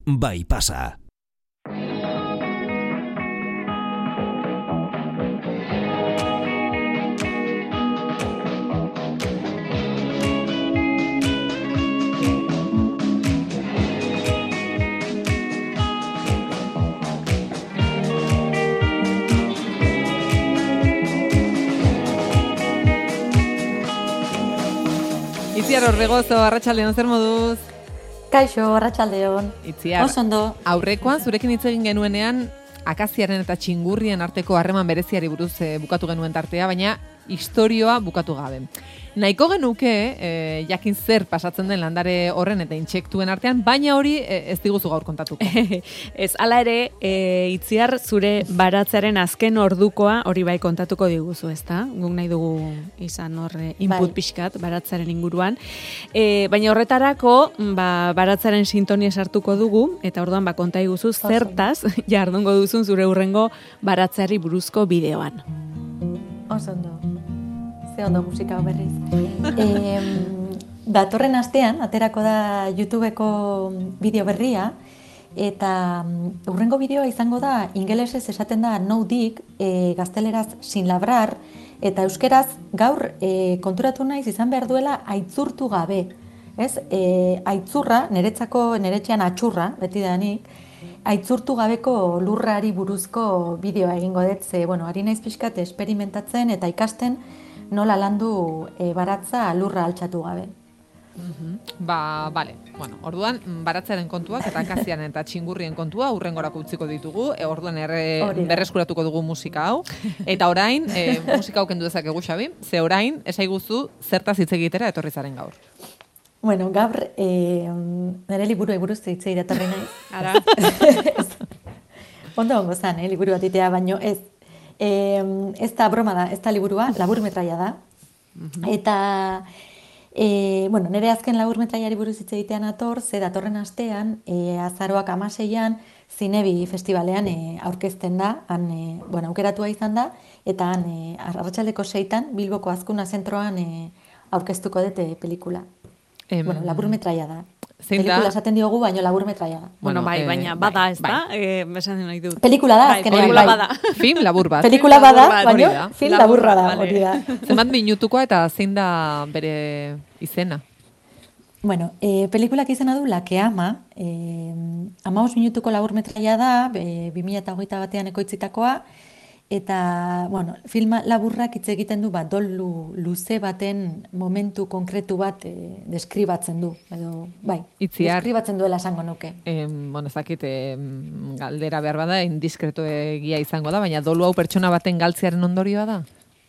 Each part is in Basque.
Bai pasa. Itziar Orbegozo, arratsaldeon, zer moduz? Kaixo, arratsaldeon. Itziar, oso ondo. Aurrekoan zurekin hitz egin genuenean akaziaren eta txingurrien arteko harreman bereziari buruz bukatu genuen tartea, baina istorioa bukatu gabe. Nahiko genuke jakin zer pasatzen den landare horren eta intsektuen artean, baina hori ez diguzu gaur kontatuko. Ez, hala ere, Itziar, zure baratzearen azken ordukoa hori bai kontatuko diguzu, ezta? Guk nahi dugu izan hor input pixkat baratzearen inguruan. Baina horretarako, baratzearen sintonia sartuko dugu, eta orduan konta iguzu zertaz jardungo duzun zure hurrengo baratzeari buruzko bideoan. Oso ondo. Ze ondo musika berriz. Datorren astean, aterako da YouTubeko bideo berria, eta hurrengo bideoa izango da, ingelesez esaten da no dig, gazteleraz sin labrar, eta euskeraz gaur konturatu naiz izan behar duela aitzurtu gabe. Ez? Aitzurra, niretxean atxurra, beti danik, aitzurtu gabeko lurrari buruzko bideoa egingo dut, ze, ari naiz pixkat esperimentatzen eta ikasten nola landu baratza lurra altxatu gabe. Bale. Orduan, baratzearen kontuak eta akazian eta txingurrien kontua hurrengorako utziko ditugu, orduan berreskuratuko dugu musika hau. Eta orain, musika hau kendu dezakegu, Xabi, ze orain, esaiguzu zertaz hitz egitera etorri zaren gaur. Gaur, nire liburu buruz hitz egitea naiz. Ara. Ondo zan, liburu bat itea, baino ez. Ez da broma da, ez da liburua, laburmetraia da. Eta, nire azken laburmetraiari buruz hitz egitean ze datorren astean, azaroak 16an, Zinebi Festivalean aurkezten da, aukeratua izan da, eta arratsaldeko 6an, Bilboko Azkuna Zentroan aurkeztuko dute pelikula. Laburmetraia da. Pelikula esaten diogu, baina laburmetraia da. Baina bada, ez da? Esan nahi dut. Pelikula da, azkenean, bai. Film labur bat. Pelikula bada, baina film laburra da, hori da. Zenbat minutukoa eta zein da bere izena? Pelikulak izena du La que ama, 15 minutuko laburmetraia da, 2021 ekoitzitakoa, eta, filma laburrak hitz egiten du dolu luze baten momentu konkretu bat deskribatzen du. Itziar, deskribatzen duela esango nuke. Ezakit, galdera behar bada, indiskreto egia izango da, baina dolu hau pertsona baten galtzearen ondorioa da?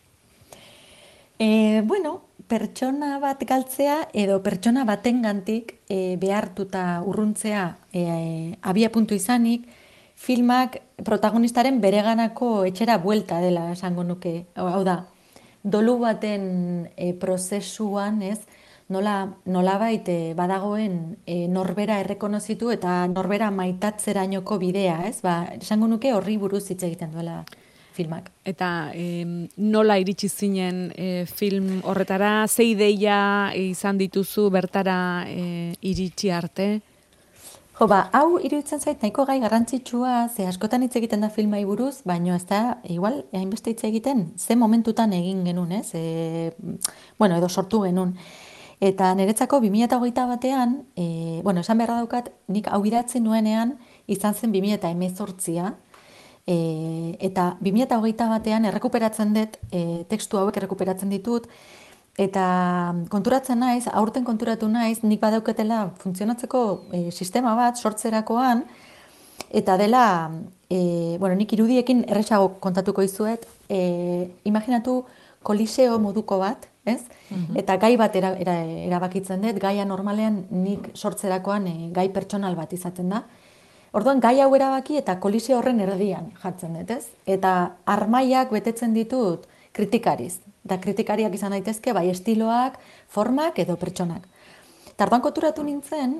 Pertsona bat galtzea edo pertsona batengandik behartuta urruntzea abia puntu izanik, filmak protagonistaren bereganako etxera buelta dela esango nuke. Hau da, dolu baten prozesuan, nolabait badagoen norbera errekonozitu eta norbera maitatzerainoko bidea, esango nuke horri buruz hitz egiten duela filmak. Eta nola iritsi zinen film horretara, ze ideia izan dituzu bertara iritsi arte? Hau iruditzen zait nahiko gai garrantzitsua, ze askotan hitz egiten da filmai buruz, baina ez da, igual, hainbeste hitz egiten, ze momentutan egin genuen, edo sortu genuen. Eta niretzako 2021 batean, esan beharra daukat, nik hau idatzen nuenean, izan zen 2018a, eta 2021 batean errekuperatzen dut, tekstu hauek errekuperatzen ditut, eta konturatzen naiz, aurten konturatu naiz, nik badauketela funtzionatzeko sistema bat sortzerakoan, eta dela, nik irudiekin erresago kontatuko izuet, imaginatu koliseo moduko bat, ez? Eta gai bat erabakitzen dut, gaia normalean nik sortzerakoan gai pertsonal bat izaten da. Orduan, gai hau erabaki eta koliseo horren erdian jartzen dut, ez? Eta armaiak betetzen ditut kritikariz. Eta kritikariak izan daitezke, bai estiloak, formak edo pertsonak. Eta orduan konturatu nintzen,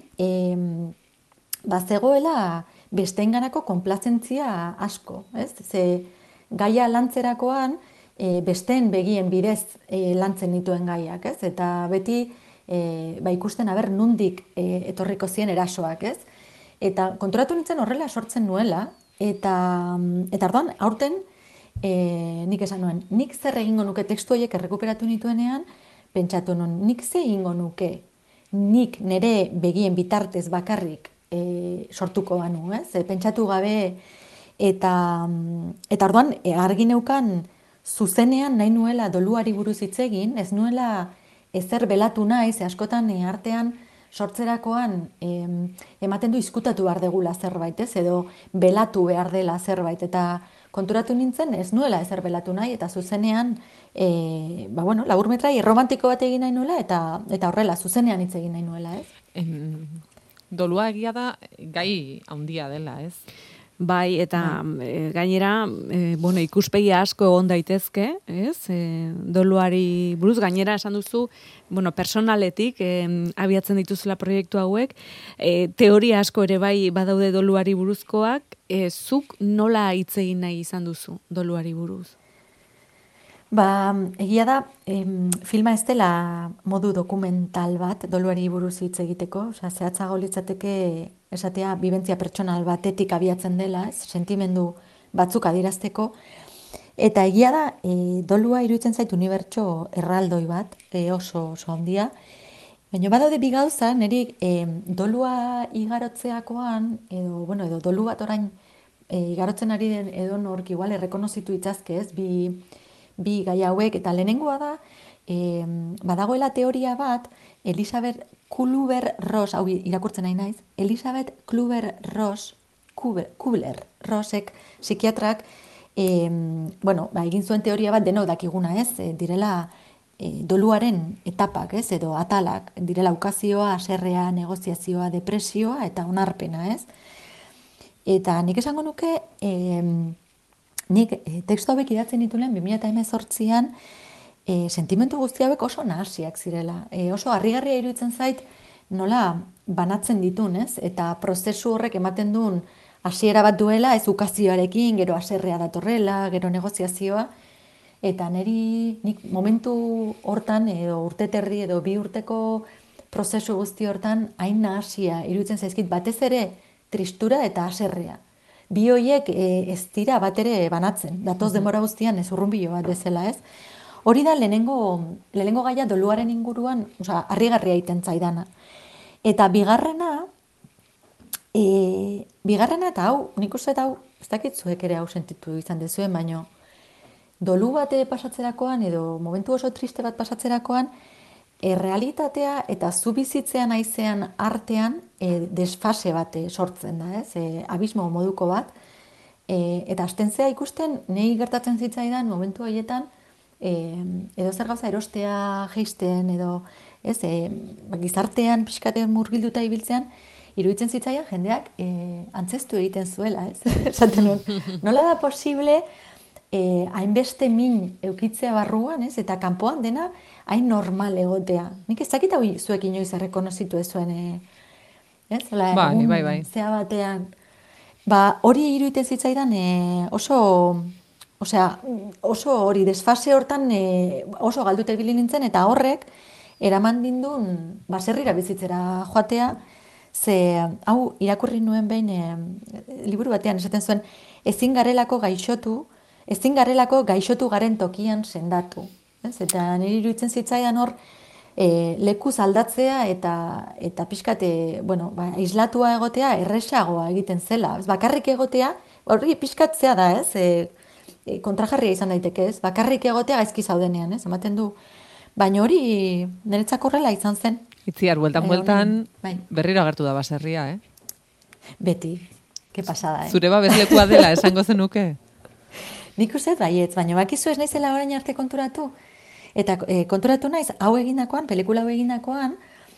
zegoela besteenganako konplazentzia asko, ez? Ze gaia lantzerakoan, besteen begien bidez lantzen dituen gaiak, ez? Eta beti ikusten nundik etorriko zien erasoak, ez? Eta konturatu nintzen horrela sortzen nuela, eta orduan, aurten, nik esan nuen, nik zer egingo nuke tekstu horiek errekuperatu nituenean, pentsatu nuen, nik ze egingo nuke, nik nire begien bitartez bakarrik sortuko banu, ez? Pentsatu gabe, eta orduan, argi neukan, zuzenean nahi nuela doluari buruz hitz egin, ez nuela ezer belatu nahi, ze askotan artean sortzerakoan ematen du izkutatu behar degula zerbait, ez? Edo belatu behar dela zerbait, eta konturatu nintzen ez nuela ezer belatu nahi, eta zuzenean, laburmetrai romantiko bat egin nahi nuela, eta horrela, zuzenean hitz egin nahi nuela, ez? Dolua egia da gai handia dela, ez? Bai, eta gainera, ikuspegi asko egon daitezke, ez? Doluari buruz, gainera esan duzu, personaletik abiatzen dituzula proiektu hauek, teoria asko ere bai badaude doluari buruzkoak, zuk nola hitz egin nahi izan duzu doluari buruz? Egia da, filma ez dela modu dokumental bat doluari buruz hitz egiteko, zehatzago litzateke esatea bibentzia pertsonal batetik abiatzen dela, sentimendu batzuk adierazteko, eta egia da, dolua iruditzen zait unibertso erraldoi bat, oso handia, baina badaude bi gauza, niri dolua igarotzeakoan, edo dolu bat orain igarotzen ari den edo nork igual errekonozitu itzazke, ez, bi gai hauek, eta lehenengoa da, badagoela teoria bat, Elisabeth Kübler-Ross, hau irakurtzen nahi naiz, Elisabeth Kübler-Ross, Kübler-Rossek, psikiatrak, egin zuen teoria bat denok dakiguna, ez, direla doluaren etapak, ez, edo atalak, direla ukazioa, haserrea, negoziazioa, depresioa, eta onarpena, ez. Eta nik esango nuke, nik tekstu hauek idatzen nituen 2018an sentimentu guzti hauek oso nahasiak zirela. Oso harrigarria iruditzen zait nola banatzen ditun, ez? Eta prozesu horrek ematen duen hasiera bat duela, ez ukazioarekin, gero haserrea datorrela, gero negoziazioa. Eta nik momentu hortan, edo urteterri, edo 2 urteko prozesu guzti hortan, hain nahasia iruditzen zaizkit batez ere tristura eta haserrea. Bi horiek ez dira bat ere banatzen, datoz denbora guztian ez urrunbilo bat bezala, ez? Hori da lehenengo gaia doluaren inguruan, harrigarria egiten zaidana. Eta bigarrena eta hau, nik uste hau, ez dakit zuek ere hau sentitu izan dezuen, baino dolu bat pasatzerakoan edo momentu oso triste bat pasatzerakoan, errealitatea eta zu bizitzean aizean artean desfase bat sortzen da, ez? Abismo moduko bat. Eta hasten zea ikusten, nahi gertatzen zitzaidan momentu horietan, edo zer gauza erostea jeisten, edo gizartean pixkatean murgilduta ibiltzean, iruditzen zitzaidan jendeak antzestu egiten zuela, ez? Esaten nuen, nola da posible hainbeste min eukitzea barruan, ez? Eta kanpoan dena hain normal egotea. Nik ez dakit hau zuek inoiz errekonozitu ez zuen, ez? Bai. Zea batean. Hori iruditzen zitzaidan oso hori desfase hortan oso galduta ibili nintzen, eta horrek eraman dindun baserrira bizitzera joatea, ze hau irakurri nuen behin liburu batean esaten zuen, ezin garelako gaixotu garen tokian sendatu. Eta niri iruditzen zitzaidan hor lekuz aldatzea eta pixkate, aislatua egotea erresagoa egiten zela. Bakarrik egotea, hori pixkatzea da, ez? Kontrajarria izan daiteke, ez? Bakarrik egotea gaizki zaudenean, ez? Ematen du. Baina hori niretzako horrela izan zen. Itziar, bueltan, berriro agertu da baserria, Beti, ke pasada, Zure babeslekua dela, esango zenuke? Nik uste baietz, baina bakizu ez naizela orain arte konturatu. Eta konturatu naiz, hau egindakoan, pelikula hau egindakoan,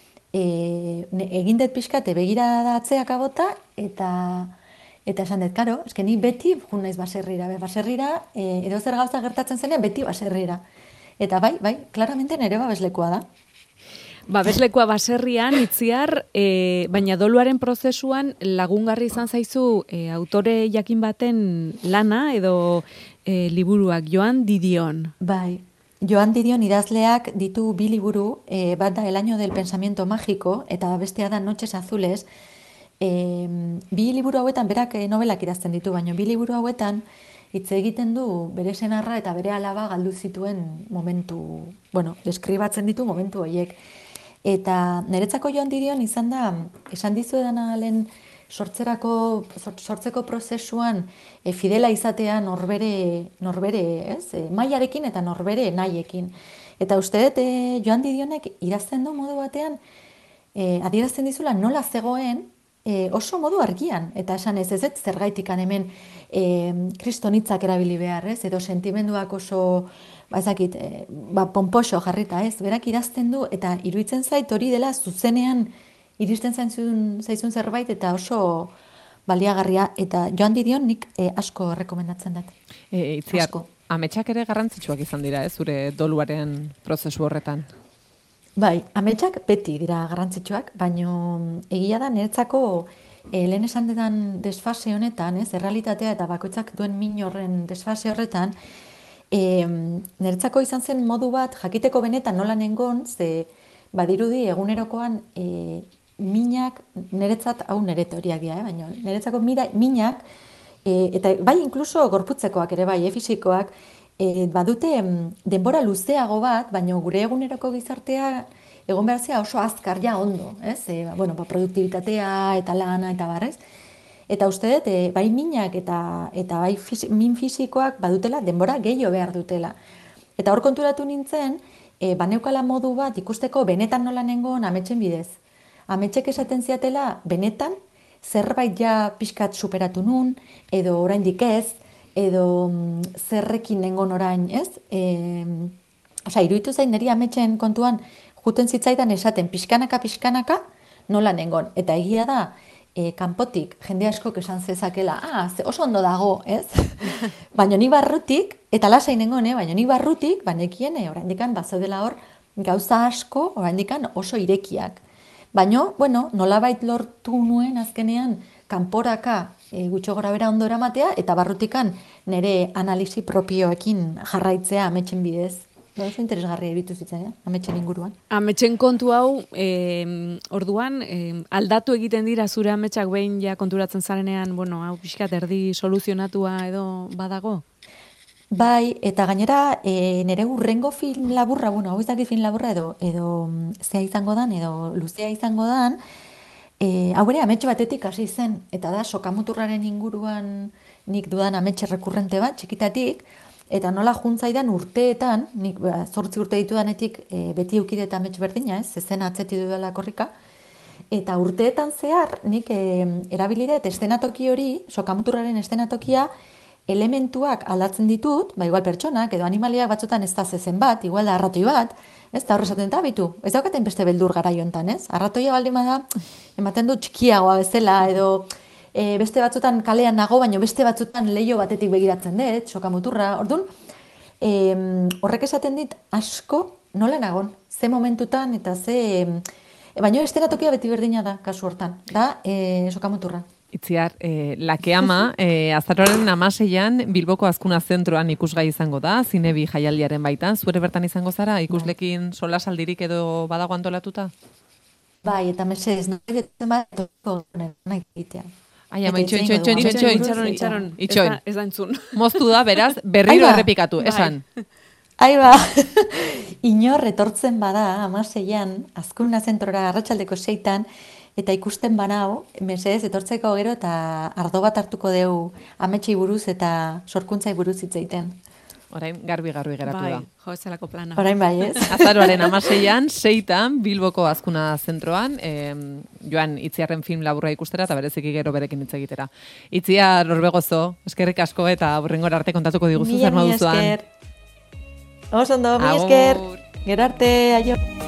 egin dut pixkate begira atzeak abota, eta esan dut, karo, eske ni beti jun naiz baserrira, edo zer gauza gertatzen zenean, beti baserrira. Eta bai, claramente nire babeslekua da. Babeslekua baserrian, Itziar, baina doluaren prozesuan lagungarri izan zaizu autore jakin baten lana edo liburuak, Joan Didion. Bai, Joan Didion idazleak ditu 2 liburu, bat da El año del pensamiento mágico, eta bestea da Noches azules, bi liburu hauetan, berak novelak idazten ditu, baina bi liburu hauetan hitz egiten du bere senarra eta bere alaba galdu zituen momentu, deskribatzen ditu momentu horiek. Eta niretzako Joan Didion izan da, esan dizuedana lehen sortzeko prozesuan fidela izatea norbere mailarekin eta norbere nahiekin. Eta uste dut Joan Didionek idazten du modu batean, adierazten dizula nola zegoen oso modu argian. Eta esan ez zergaitikan hemen kristonitzak erabili behar, edo sentimenduak oso pomposo jarrita, berak idazten du, eta iruditzen zait hori dela zuzenean iristen zaizun zerbait, eta oso baliagarria, eta Joan Didion nik asko rekomendatzen dut. Itziar, ametsak ere garrantzitsuak izan dira, zure doluaren prozesu horretan? Bai, ametsak beti dira garrantzitsuak, baino egia da niretzako lehen esan dedan desfase honetan, errealitatea eta bakoitzak duen min horren desfase horretan, niretzako izan zen modu bat jakiteko benetan nola nengon, ze badirudi egunerokoan minak, niretzat, hau nire teoriak dira, baina niretzako minak, eta bai inkluso gorputzekoak ere bai, fisikoak, badute denbora luzeago bat, baina gure eguneroko gizartea egon behar oso azkar ja ondo, produktibitatea eta lana eta barrez. Eta uste dut, bai minak eta bai min fisikoak badutela denbora gehiago behar dutela. Eta hor konturatu nintzen, baneukala modu bat ikusteko benetan nola nengoen ametsen bidez. Ametsek esaten ziatela benetan zerbait ja pixkat superatu nun, edo oraindik ez, edo zerrekin nengon orain, ez? Iruditu zain niri ametsen kontuan juten zitzaidan esaten pixkanaka nola nengon. Eta egia da, kanpotik jende askok esan zezakela, oso ondo dago, ez? Baina ni barrutik, eta lasai nengon, baina ni barrutik, banekien oraindikan bazeudela hor gauza asko oraindikan oso irekiak. Baina, nolabait lortu nuen azkenean kanporaka gutxo gora bera ondo eramatea, eta barrutikan nire analisi propioekin jarraitzea ametsen bidez. Oso interesgarria iruditu zitzaidan, ametsen inguruan. Ametsen kontu hau, orduan, aldatu egiten dira zure ametsak behin ja konturatzen zarenean, hau pixkat erdi soluzionatua edo badago? Bai, eta gainera nire hurrengo film laburra, hau ez dakit film laburra edo zea izango dan, edo luzea izango dan, hau ere ametxe batetik hasi zen, eta da sokamuturraren inguruan nik dudan ametxe rekurrente bat, txikitatik, eta nola juntzaidan urteetan, nik 8 urte ditudanetik beti eukidet amets berdina, zezen atzeti dudala korrika, eta urteetan zehar nik erabilidet estenatoki hori, sokamuturraren estenatokia, elementuak aldatzen ditut, igual pertsonak edo animaliak batzutan ez da zezen bat, igual da arratoi bat, ez da horrezaten eta bitu, ez daukaten beste beldur garaiontan, ez? Arratoia baldin bada, ematen du txikiagoa bezala, edo beste batzutan kalean nago, baina beste batzutan leiho batetik begiratzen dut, sokamuturra, orduan, horrek esaten dit asko nola nagon, ze momentutan eta ze... Baina estenatokia beti berdina da, kasu hortan, da sokamuturra. Itziar, Lakeama, azaroaren 16an Bilboko Azkuna Zentroan ikusgai izango da, Zinebi jaialdiaren baitan, zure bertan izango zara, ikuslekin solasaldirik edo badago antolatuta? Bai, eta mesez, nahi detzen bat, nahi egitea. Ai, ama, itxoin. Ez da entzun. Moztu da, beraz, berriro errepikatu, esan. Aiba, inor etortzen bada, 16an, Azkuna Zentrora arratsaldeko 6tan, eta ikusten banau, mesez, etortzeko gero eta ardo bat hartuko deu ametxei buruz eta sorkuntzai buruz hitz egiten. Orain garbi geratu da. Jo, ezelako plana. Orain bai, ez? Azaroaren 16an, 6tan, Bilboko Azkuna Zentroan, joan Itziarren film laburra ikustera eta bereziki gero berekin hitz egitera. Itziar, Orbegozo, eskerrik asko eta aurrengora arte kontatuko diguzu zer moduzuan. Oso ondo, mi esker. Gero arte, aio.